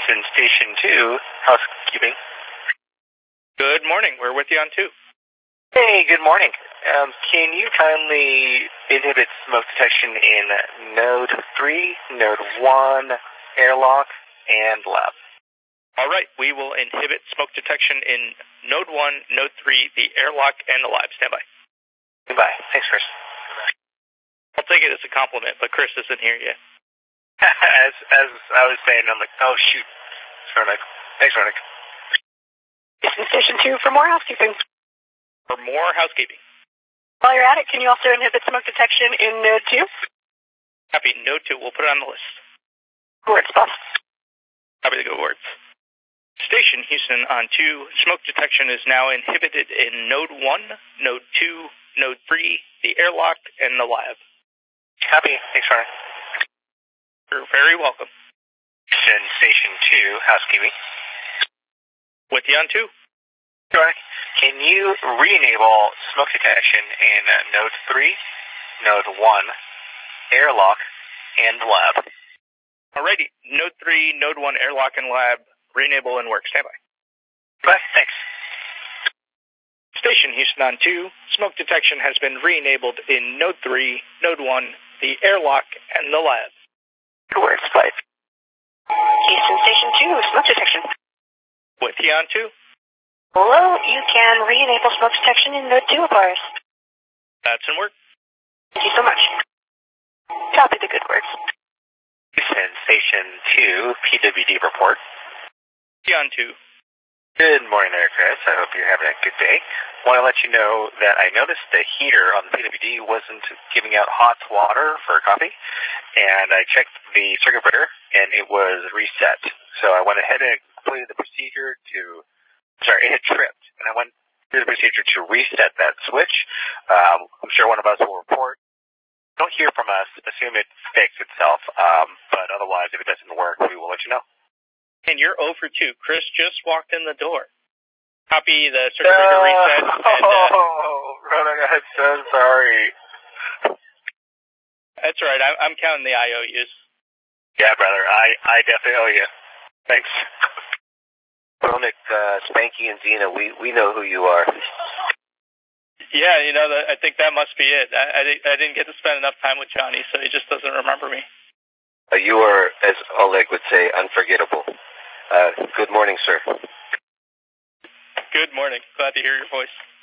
Houston Station 2, housekeeping. Good morning. We're with you on 2. Hey, good morning. Can you kindly inhibit smoke detection in Node 3, Node 1, airlock, and lab? All right. We will inhibit smoke detection in Node 1, Node 3, the airlock, and the lab. Stand by. Goodbye. Thanks, Chris. I'll take it as a compliment, but Chris isn't here yet. as I was saying, I'm like, oh, shoot. Ronak. Thanks, Ronak. Houston Station 2 for more housekeeping. For more housekeeping. While you're at it, can you also inhibit smoke detection in Node 2? Copy. Node 2. We'll put it on the list. Words, boss. Copy the good words. Station Houston on 2. Smoke detection is now inhibited in Node 1, Node 2, Node 3, the airlock, and the lab. Copy. Thanks, Ronak. You're very welcome. Houston Station 2, housekeeping. With you on 2. Ronak, can you re-enable smoke detection in Node 3, Node 1, airlock, and lab? Alrighty. Node 3, Node 1, airlock, and lab. Re-enable and work. Stand by. Bye. Thanks. Station Houston on 2. Smoke detection has been re-enabled in Node 3, Node 1, the airlock, and the lab. Good words, bye. Houston Station 2, smoke detection. With you on 2. Hello, you can re-enable smoke detection in Node 2 of ours. That's in work. Thank you so much. Copy the good words. Houston Station 2, PWD report. With you on 2. Good morning there, Chris. I hope you're having a good day. Want to let you know that I noticed the heater on the PWD wasn't giving out hot water for coffee, and I checked the circuit breaker, and it was reset. So I went ahead and completed the procedure it had tripped, and I went through the procedure to reset that switch. I'm sure one of us will report. Don't hear from us. Assume it fixed itself, but otherwise, if it doesn't work, we will let you know. And you're 0 for 2. Chris just walked in the door. Copy the circuit breaker reset. Ronak, I'm so sorry. That's right. I'm counting the IOUs. Yeah, brother. I definitely owe you. Thanks. Ronak, Spanky, and Zena, we know who you are. Yeah, I think that must be it. I didn't get to spend enough time with Johnny, so he just doesn't remember me. You are, as Oleg would say, unforgettable. Good morning, sir. Good morning. Glad to hear your voice.